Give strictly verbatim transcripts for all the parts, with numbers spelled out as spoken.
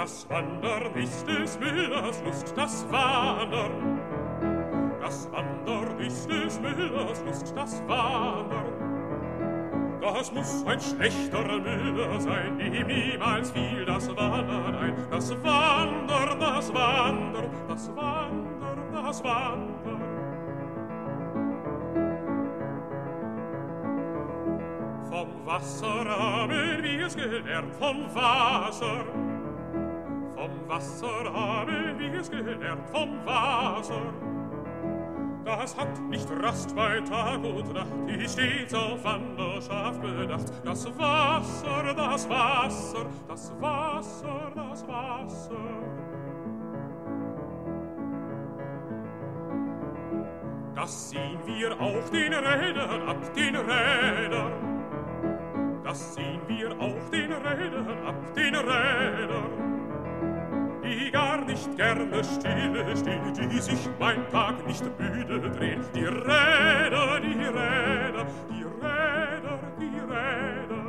Das Wandern ist des Müllers Lust, das Wandern. Das Wandern ist des Müllers Lust, das Wandern. Das muss ein schlechter Müller sein, ihm niemals fiel das Wandern ein. Das Wandern, das Wandern, das Wandern, das Wandern. Vom Wasser haben wir's gelernt, vom Wasser. Vom Wasser haben wir's gelernt, vom Wasser. Das hat nicht Rast bei Tag und Nacht, ist stets auf Wanderschaft bedacht. Das Wasser, das Wasser, das Wasser, das Wasser. Das sehen wir auf den Rädern, ab den Rädern. Das sehen wir auf den Rädern, ab den Rädern. Die gar nicht gerne stille stehen, die sich mein Tag nicht müde drehen. Die Räder, die Räder, die Räder, die Räder.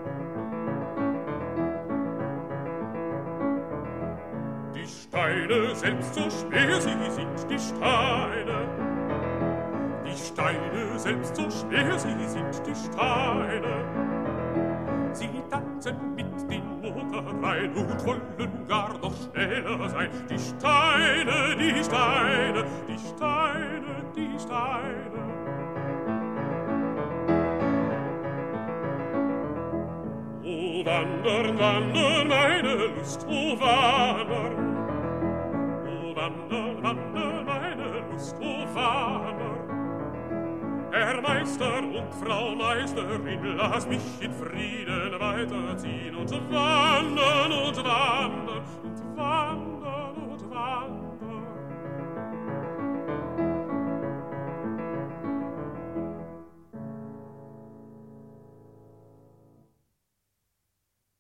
Die Steine selbst, so schwer sie sind, die Steine. Die Steine selbst, so schwer sie sind, die Steine. Sie tanzen mit den Motorreihen und wollen gar noch schneller sein. Die Steine, die Steine, die Steine, die Steine. O wandern, wandern, meine Lust, o wandern. O wandern, wandern, meine Lust, o wandern. Herr Meister und Frau Meisterin, lass mich in Frieden weiterziehen und wandern und wandern und wandern